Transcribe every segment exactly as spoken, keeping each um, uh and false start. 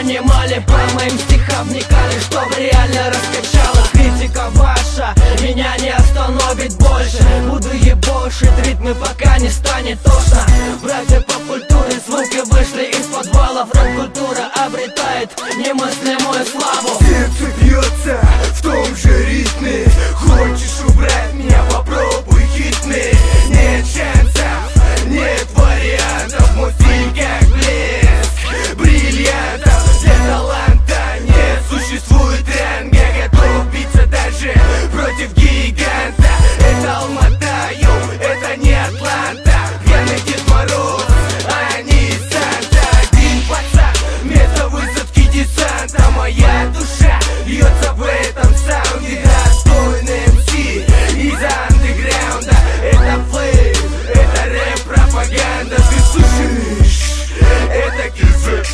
понимали, по моим стихам вникали, чтобы реально раскачала. Критика ваша меня не остановит больше. Буду ебошить ритмы, пока не станет тошно. Братья по культуре, звуки вышли из подвалов. Рэп-культура обретает немыслимую славу. Сердце бьется в том же ритме. Хочешь убрать меня, попробуй хитны. Нет шансов, нет вариантов. Мой стиль как блеск бриллиантов. Для таланта не существует ранга. Готов биться даже против гиганта. Это Алмата, йоу, это не Атланта. Пьяный Дед Мороз, а не Санта. Один пацан, место высадки десанта. Моя душа льется в этом саунде. Достойный эм си из андеграунда. Это флейв, это рэп-пропаганда. Ты слышишь? Это кисет.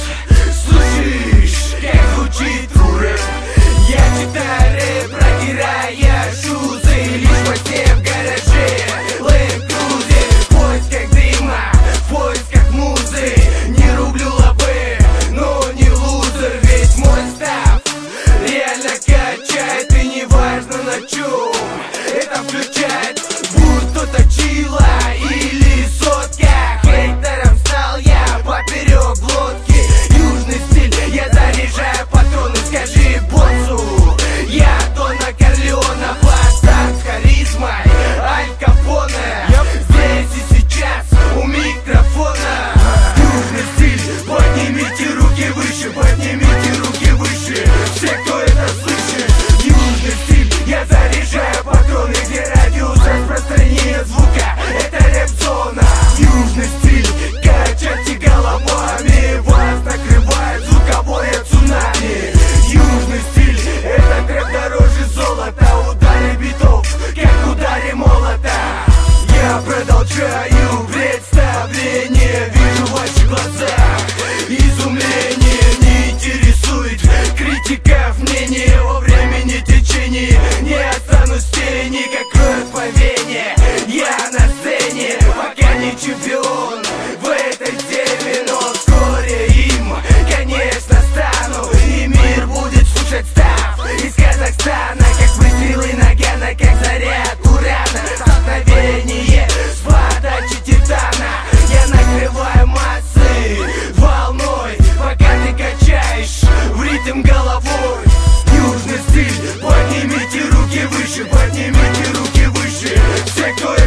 Слышишь, как звучит рэп? Я читаю рэп, прогирая шузы. Лишь во сне в гараже Land Cruiser. В поисках дыма, в поисках музы. Не рублю лапы, но не лузер. Ведь мой став реально качает. И не важно на чем это включает. Будь то точила или сотка. Хейтером стал я поперек лодки. Южный стиль, я заряжаю патроны. Скажи боссу, я Дона Корлеона. Пластак с харизмой Аль Капоне. Здесь и сейчас у микрофона. Южный стиль, поднимите руки выше, поднимите руки выше. Все, кто это слышит. Южный стиль, я заряжаю патроны. Где радиус распространения звука, это рэп-зона. Южный стиль, качайте головами. Вас накрывает звуковое цунами. Южный стиль, это рэп дороже золота. Удары битов, как удары молота. Я продолжаю представление. Вижу в ваших глазах изумление. Не интересует критиков мнение. Во времени течения не останусь в тени, как кровь по вене. Я на сцене, пока не чемпион в этой теме, но вскоре им, конечно, стану. И мир будет слушать став из Казахстана. Как выстрелы нагана, как заряд урана. Столкновение с подачи титана. Я накрываю массы волной, пока ты качаешь в ритм головой. Южный стиль, поднимите руки выше, поднимите руки выше. Все, кто